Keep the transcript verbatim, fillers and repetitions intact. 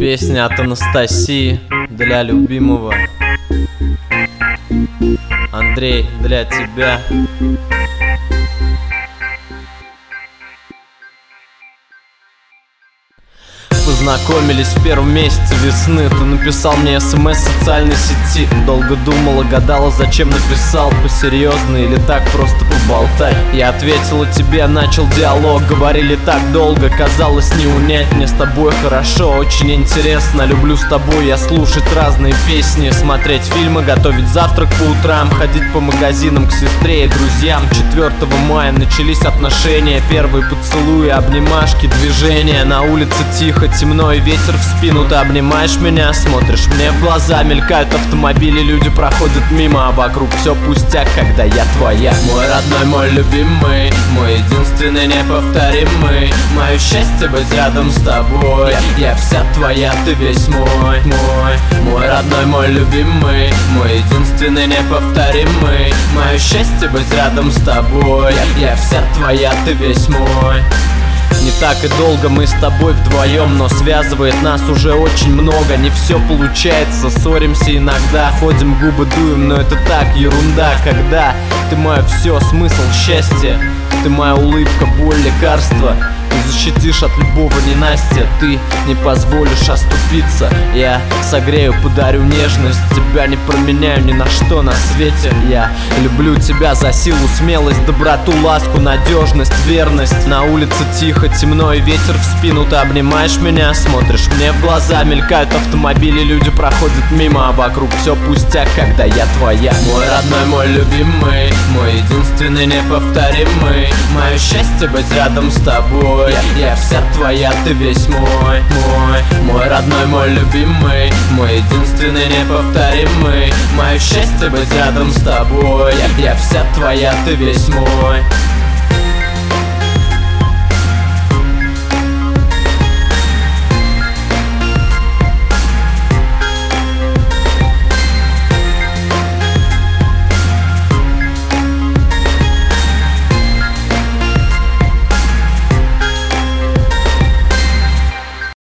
Песня от Анастасии для любимого. Андрей, для тебя. Познакомились в первом месяце весны. Ты написал мне смс в социальной сети. Долго думала, гадала, зачем написал. По-серьезно или так просто поболтать? Я ответила тебе, начал диалог. Говорили так долго, казалось не унять. Мне с тобой хорошо, очень интересно. Люблю с тобой я слушать разные песни, смотреть фильмы, готовить завтрак по утрам, ходить по магазинам к сестре и друзьям. Четвёртого мая начались отношения. Первые поцелуи, обнимашки, движения. На улице тихо, темно и ветер в спину. Ты обнимаешь меня, смотришь мне в глаза. Мелькают автомобили, люди проходят мимо, а вокруг все пустяк, когда я твоя. Мой родной, мой любимый, мой единственный неповторимый. Мое счастье быть рядом с тобой. Я вся твоя, ты весь мой. Мой, мой родной, мой любимый, мой единственный неповторимый. Мое счастье быть рядом с тобой. Я вся твоя, ты весь мой. Не так и долго мы с тобой вдвоем, но связывает нас уже очень много. Не все получается, ссоримся иногда, ходим, губы дуем, но это так, ерунда. Когда ты мое все, смысл счастья, ты моя улыбка, боль, лекарство. Ты защитишь от любого ненастья, ты не позволишь оступиться. Я согрею, подарю нежность, тебя не променяю ни на что на свете. Я люблю тебя за силу, смелость, доброту, ласку, надежность, верность. На улице тихо, темно и ветер в спину. Ты обнимаешь меня, смотришь мне в глаза. Мелькают автомобили, люди проходят мимо, а вокруг все пустяк, когда я твоя. Мой родной, мой любимый, мой единственный неповторимый. Мое счастье быть рядом с тобой. Я, я вся твоя, ты весь мой. Мой, мой родной, мой любимый, мой единственный неповторимый. Мое счастье быть рядом с тобой. Я, я вся твоя, ты весь мой.